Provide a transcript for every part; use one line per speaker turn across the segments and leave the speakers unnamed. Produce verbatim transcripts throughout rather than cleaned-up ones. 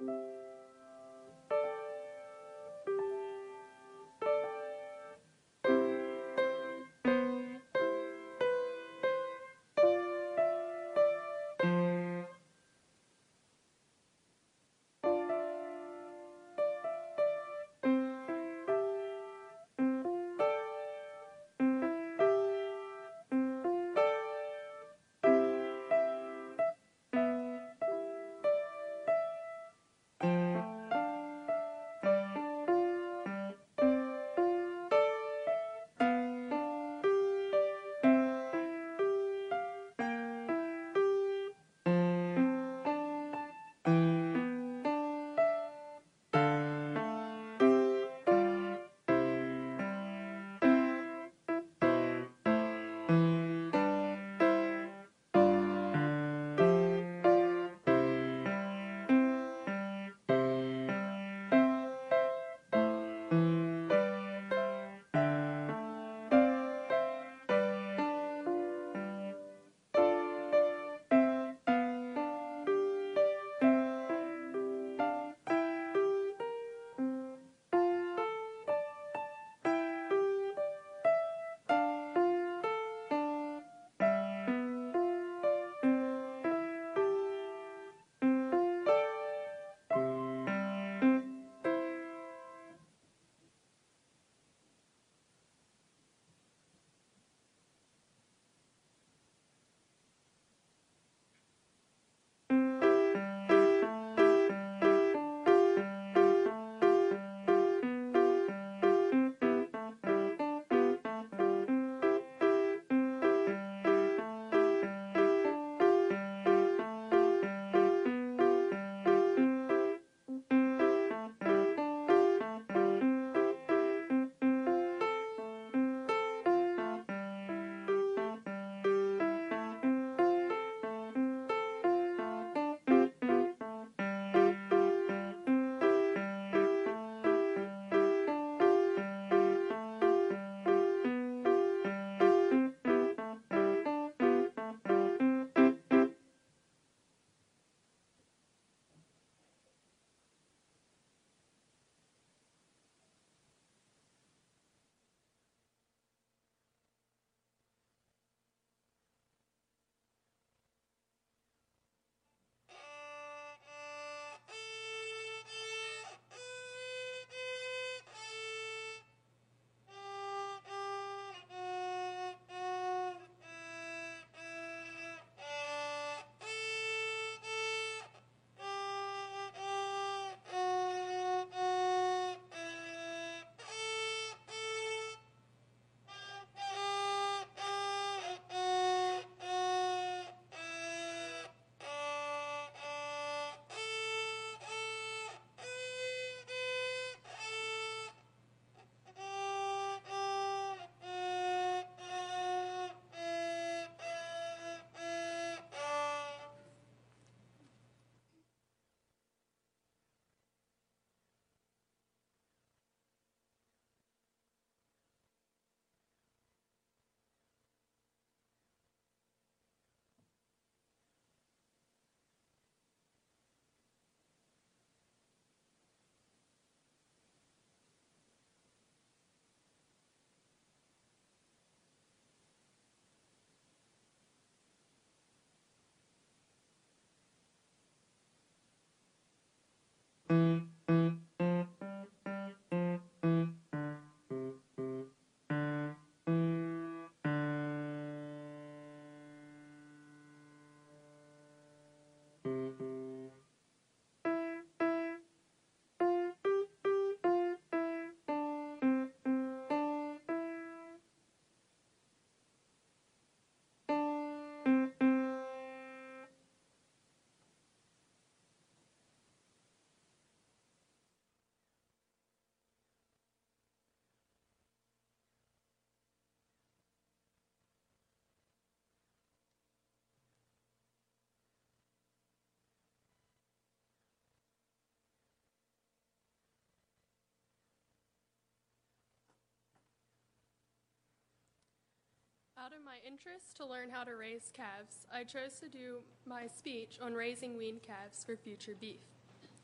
Out of my interest to learn how to raise calves, I chose to do my speech on raising weaned calves for future beef.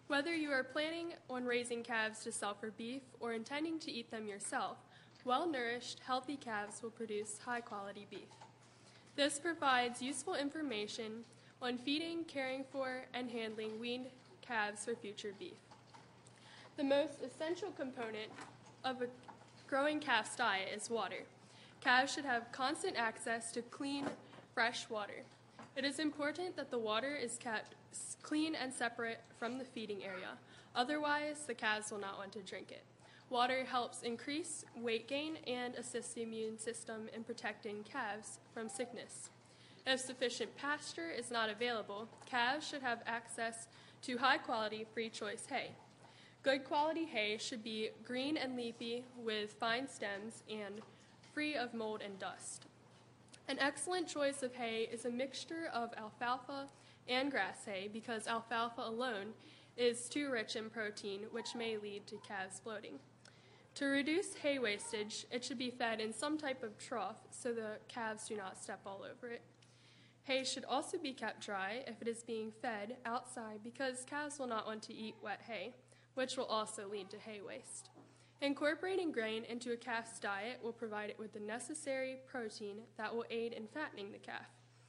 Whether you are planning on raising calves to sell for beef or intending to eat them yourself, well-nourished, healthy calves will produce high-quality beef. This provides useful information on feeding, caring for, and handling weaned calves for future beef. The most essential component of a growing calf's diet is water. Calves should have constant access to clean, fresh water. It is important that the water is kept clean and separate from the feeding area. Otherwise, the calves will not want to drink it. Water helps increase weight gain and assists the immune system in protecting calves from sickness. If sufficient pasture is not available, calves should have access to high-quality, free-choice hay. Good quality hay should be green and leafy with fine stems and free of mold and dust. An excellent choice of hay is a mixture of alfalfa and grass hay because alfalfa alone is too rich in protein, which may lead to calves bloating. To reduce hay wastage, it should be fed in some type of trough so the calves do not step all over it. Hay should also be kept dry if it is being fed outside because calves will not want to eat wet hay, which will also lead to hay waste. Incorporating grain into a calf's diet will provide it with the necessary protein that will aid in fattening the calf.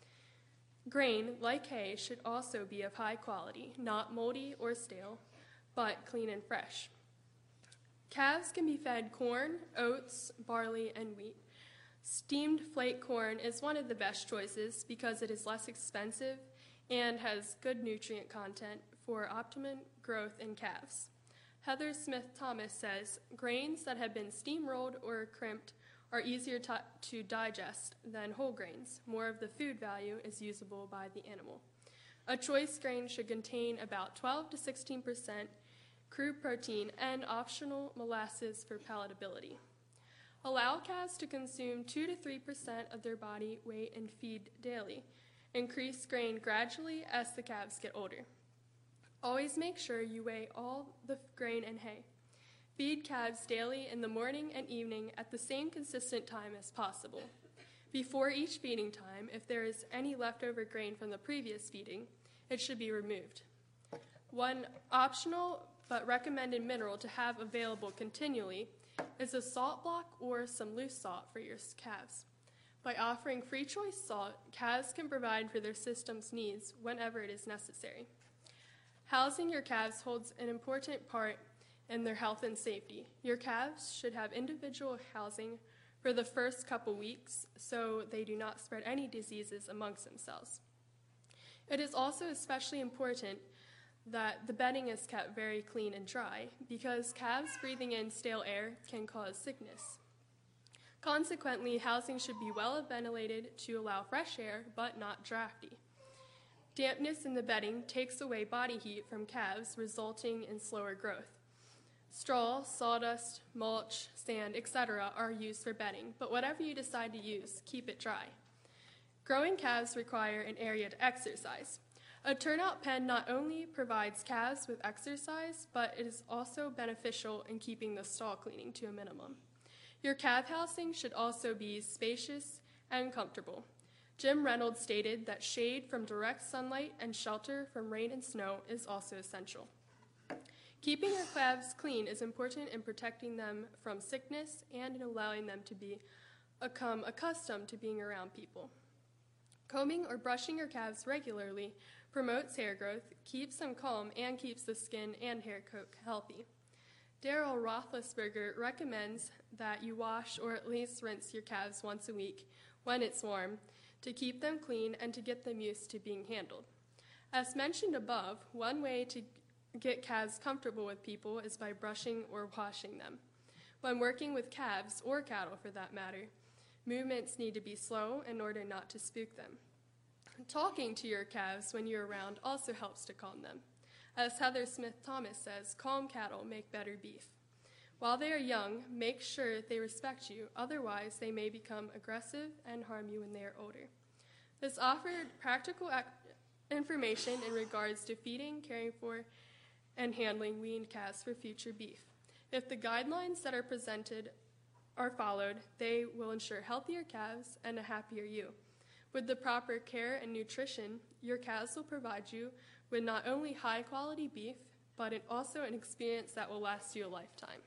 Grain, like hay, should also be of high quality, not moldy or stale, but clean and fresh. Calves can be fed corn, oats, barley, and wheat. Steamed flake corn is one of the best choices because it is less expensive and has good nutrient content for optimum growth in calves. Heather Smith Thomas says, grains that have been steam-rolled or crimped are easier to, to digest than whole grains. More of the food value is usable by the animal. A choice grain should contain about twelve to sixteen percent crude protein and optional molasses for palatability. Allow calves to consume two to three percent of their body weight in feed daily. Increase grain gradually as the calves get older. Always make sure you weigh all the grain and hay. Feed calves daily in the morning and evening at the same consistent time as possible. Before each feeding time, if there is any leftover grain from the previous feeding, it should be removed. One optional but recommended mineral to have available continually is a salt block or some loose salt for your calves. By offering free choice salt, calves can provide for their system's needs whenever it is necessary. Housing your calves holds an important part in their health and safety. Your calves should have individual housing for the first couple weeks so they do not spread any diseases amongst themselves. It is also especially important that the bedding is kept very clean and dry because calves breathing in stale air can cause sickness. Consequently, housing should be well ventilated to allow fresh air but not drafty. Dampness in the bedding takes away body heat from calves, resulting in slower growth. Straw, sawdust, mulch, sand, et cetera are used for bedding, but whatever you decide to use, keep it dry. Growing calves require an area to exercise. A turnout pen not only provides calves with exercise, but it is also beneficial in keeping the stall cleaning to a minimum. Your calf housing should also be spacious and comfortable. Jim Reynolds stated that shade from direct sunlight and shelter from rain and snow is also essential. Keeping your calves clean is important in protecting them from sickness and in allowing them to be, become accustomed to being around people. Combing or brushing your calves regularly promotes hair growth, keeps them calm, and keeps the skin and hair coat healthy. Daryl Roethlisberger recommends that you wash or at least rinse your calves once a week when it's warm, to keep them clean and to get them used to being handled. As mentioned above, one way to get calves comfortable with people is by brushing or washing them. When working with calves, or cattle for that matter, movements need to be slow in order not to spook them. Talking to your calves when you're around also helps to calm them. As Heather Smith Thomas says, calm cattle make better beef. While they are young, make sure they respect you, otherwise they may become aggressive and harm you when they are older. This offered practical information in regards to feeding, caring for, and handling weaned calves for future beef. If the guidelines that are presented are followed, they will ensure healthier calves and a happier you. With the proper care and nutrition, your calves will provide you with not only high-quality beef, but it also an experience that will last you a lifetime.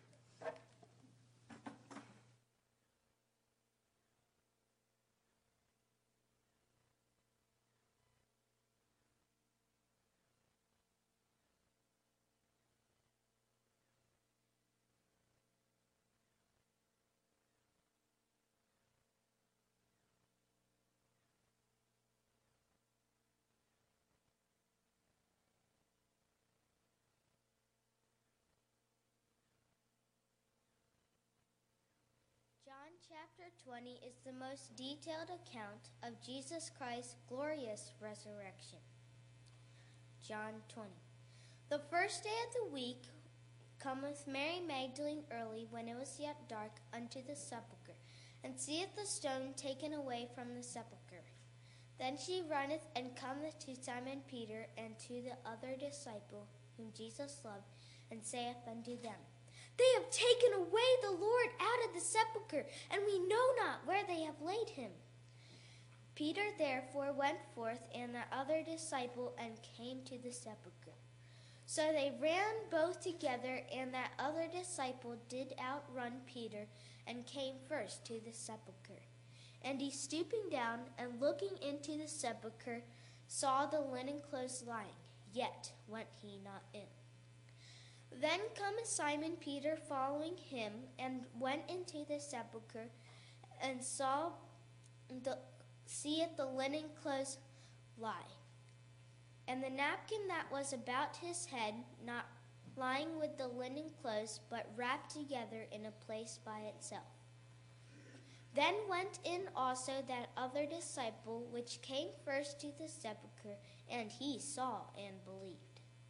John chapter twenty is the most detailed account of Jesus Christ's glorious resurrection. John twenty. The first day of the week cometh Mary Magdalene early, when it was yet dark, unto the sepulchre, and seeth the stone taken away from the sepulchre. Then she runneth and cometh to Simon Peter and to the other disciple whom Jesus loved, and saith unto them, They have taken away the Lord out of the sepulchre, and we know not where they have laid him. Peter therefore went forth, and the other disciple, and came to the sepulchre. So they ran both together, and that other disciple did outrun Peter, and came first to the sepulchre. And he, stooping down and looking into the sepulchre, saw the linen clothes lying, yet went he not in. Then cometh Simon Peter following him, and went into the sepulchre, and saw the seeth the linen clothes lie, and the napkin that was about his head, not lying with the linen clothes, but wrapped together in a place by itself. Then went in also that other disciple, which came first to the sepulchre, and he saw and believed.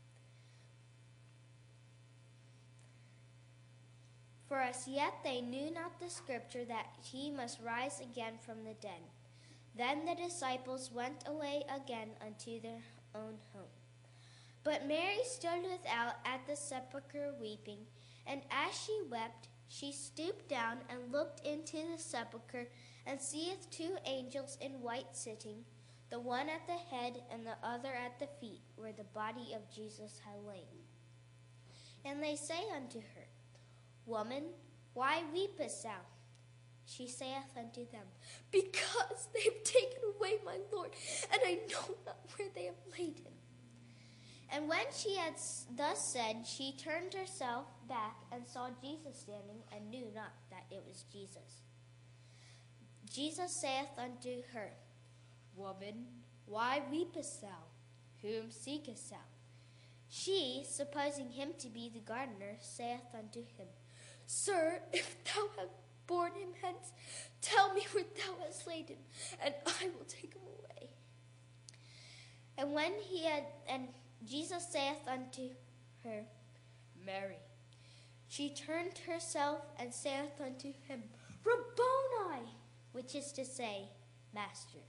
For as yet they knew not the scripture that he must rise again from the dead. Then the disciples went away again unto their own home. But Mary stood without at the sepulchre weeping, and as she wept, she stooped down and looked into the sepulchre, and seeth two angels in white sitting, the one at the head and the other at the feet, where the body of Jesus had lain. And they say unto her, Woman, why weepest thou? She saith unto them, Because they have taken away my Lord, and I know not where they have laid him. And when she had thus said, she turned herself back and saw Jesus standing, and knew not that it was Jesus. Jesus saith unto her, Woman, why weepest thou? Whom seekest thou? She, supposing him to be the gardener, saith unto him, Sir, if thou have borne him hence, tell me where thou hast laid him, and I will take him away. And when he had, and Jesus saith unto her, Mary. She turned herself and saith unto him, Rabboni, which is to say, Master.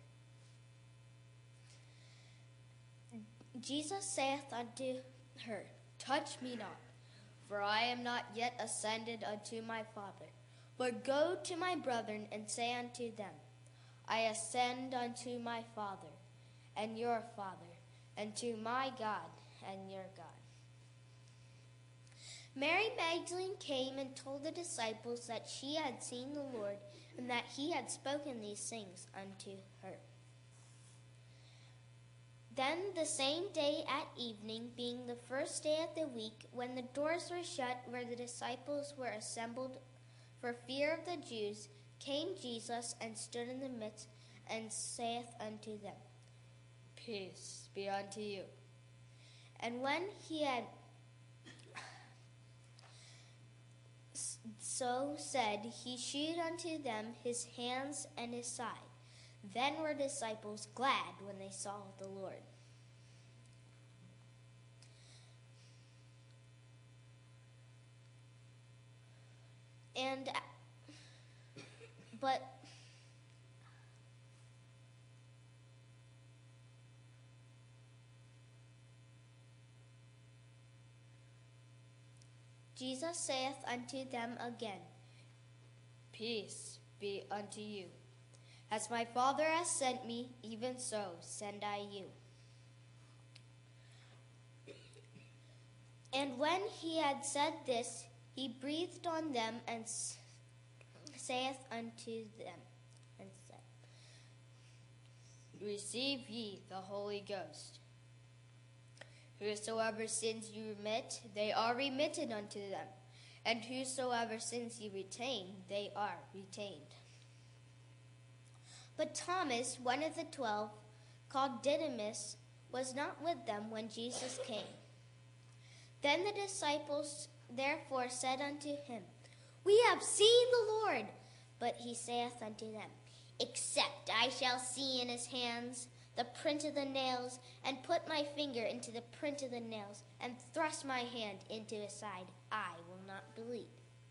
Jesus saith unto her, Touch me not, for I am not yet ascended unto my Father. But go to my brethren and say unto them, I ascend unto my Father and your Father, and to my God and your God. Mary Magdalene came and told the disciples that she had seen the Lord, and that he had spoken these things unto her. Then the same day at evening, being the first day of the week, when the doors were shut where the disciples were assembled for fear of the Jews, came Jesus and stood in the midst, and saith unto them, Peace be unto you. And when he had so said, he shewed unto them his hands and his side. Then were disciples glad when they saw the Lord. And, but, Jesus saith unto them again, Peace be unto you. As my Father has sent me, even so send I you. And when he had said this, he breathed on them and s- saith unto them, and said, Receive ye the Holy Ghost. Whosoever sins you remit, they are remitted unto them. And whosoever sins ye retain, they are retained. But Thomas, one of the twelve, called Didymus, was not with them when Jesus came. Then the disciples therefore said unto him, We have seen the Lord. But he saith unto them, Except I shall see in his hands the print of the nails, and put my finger into the print of the nails, and thrust my hand into his side, I will not believe.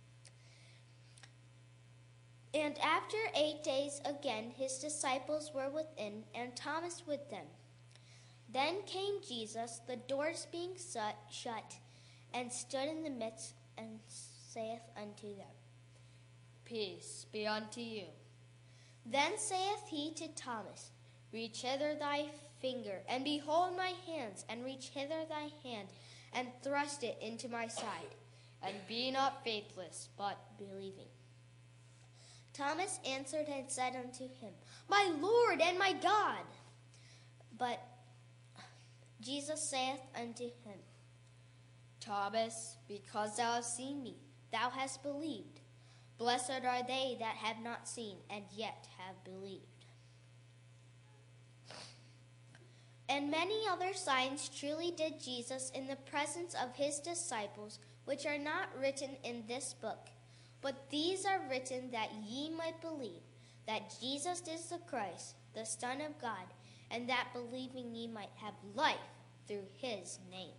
And after eight days again his disciples were within, and Thomas with them. Then came Jesus, the doors being shut, and stood in the midst, and saith unto them, Peace be unto you. Then saith he to Thomas, Reach hither thy finger, and behold my hands, and reach hither thy hand, and thrust it into my side, and be not faithless, but believing. Thomas answered and said unto him, My Lord and my God. But Jesus saith unto him, Thomas, because thou hast seen me, thou hast believed. Blessed are they that have not seen, and yet have believed. And many other signs truly did Jesus in the presence of his disciples, which are not written in this book. But these are written that ye might believe that Jesus is the Christ, the Son of God, and that believing ye might have life through his name.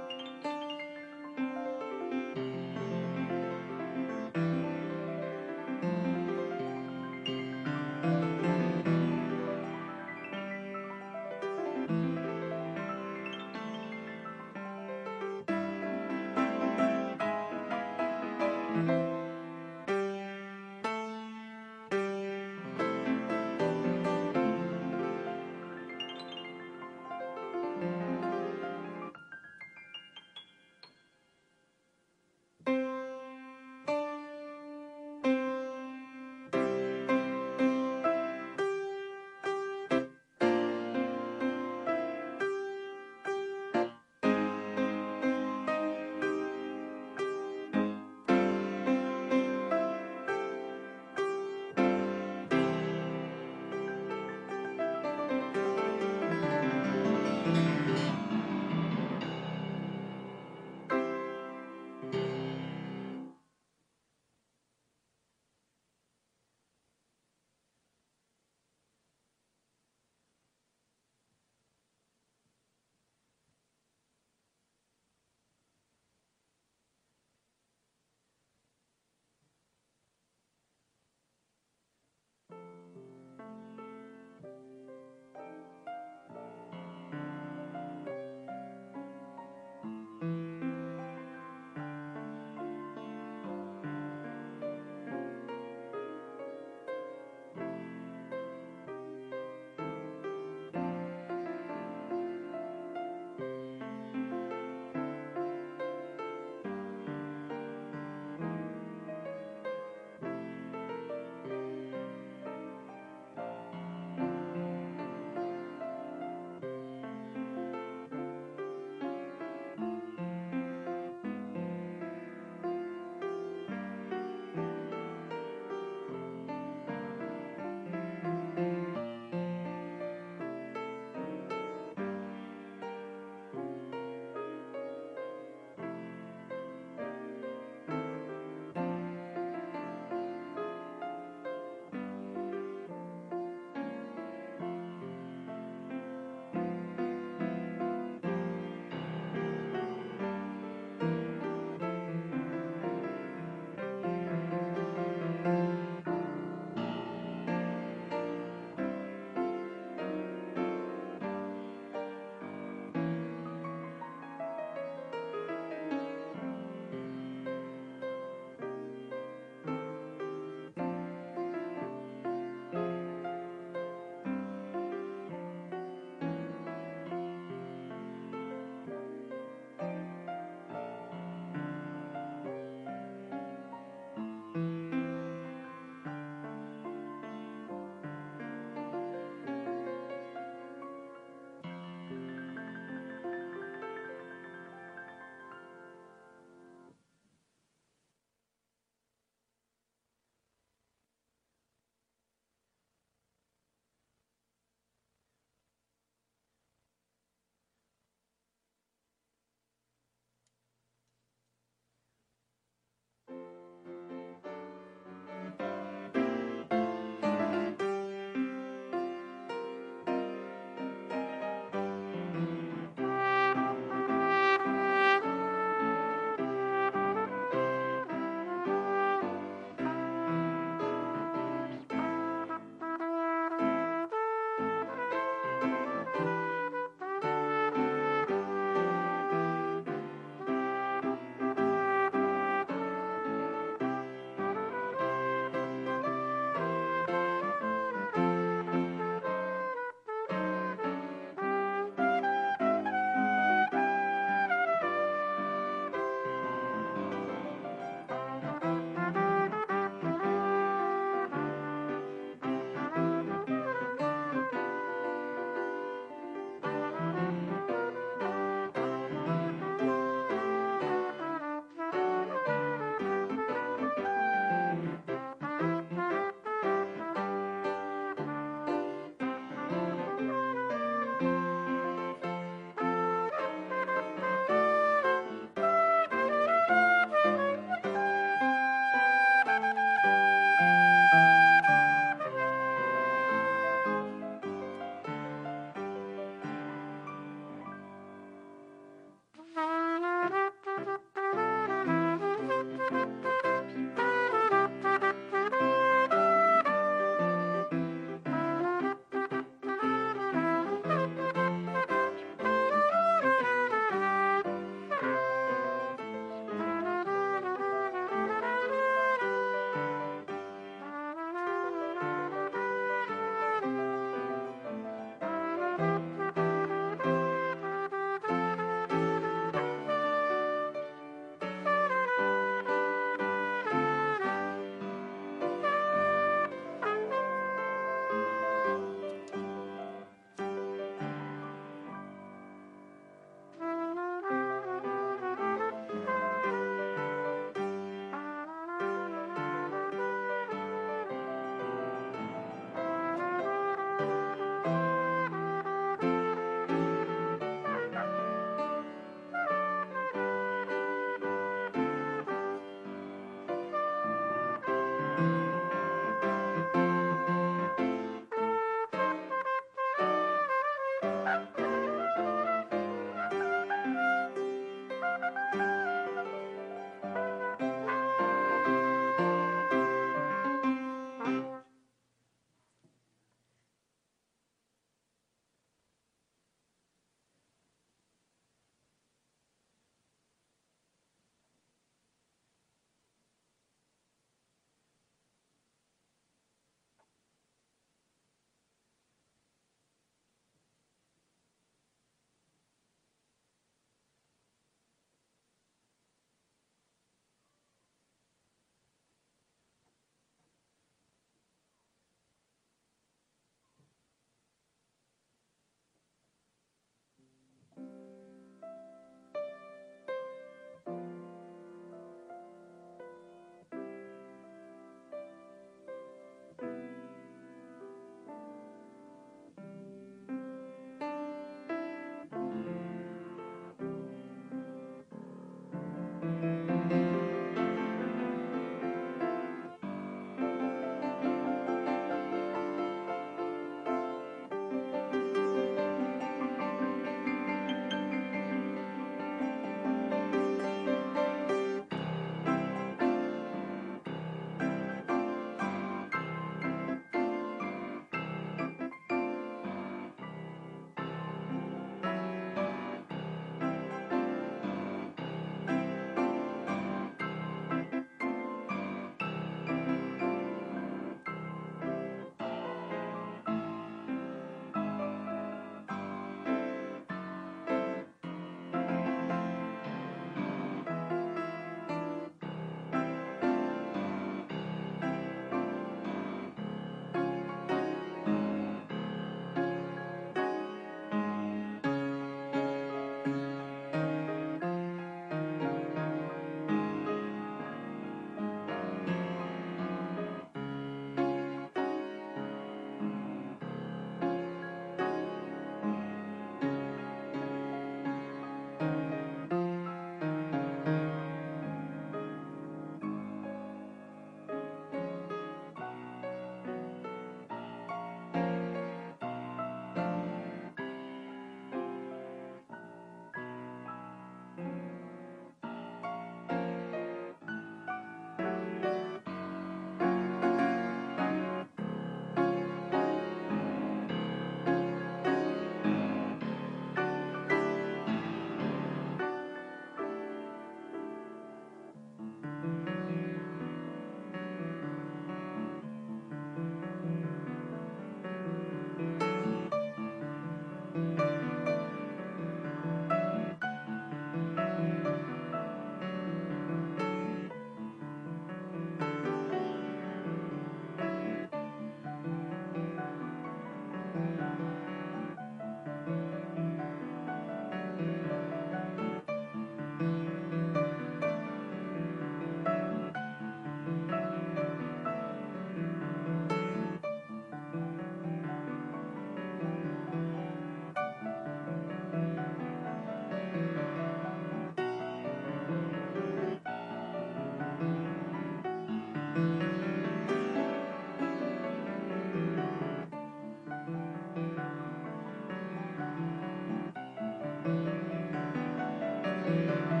Amen.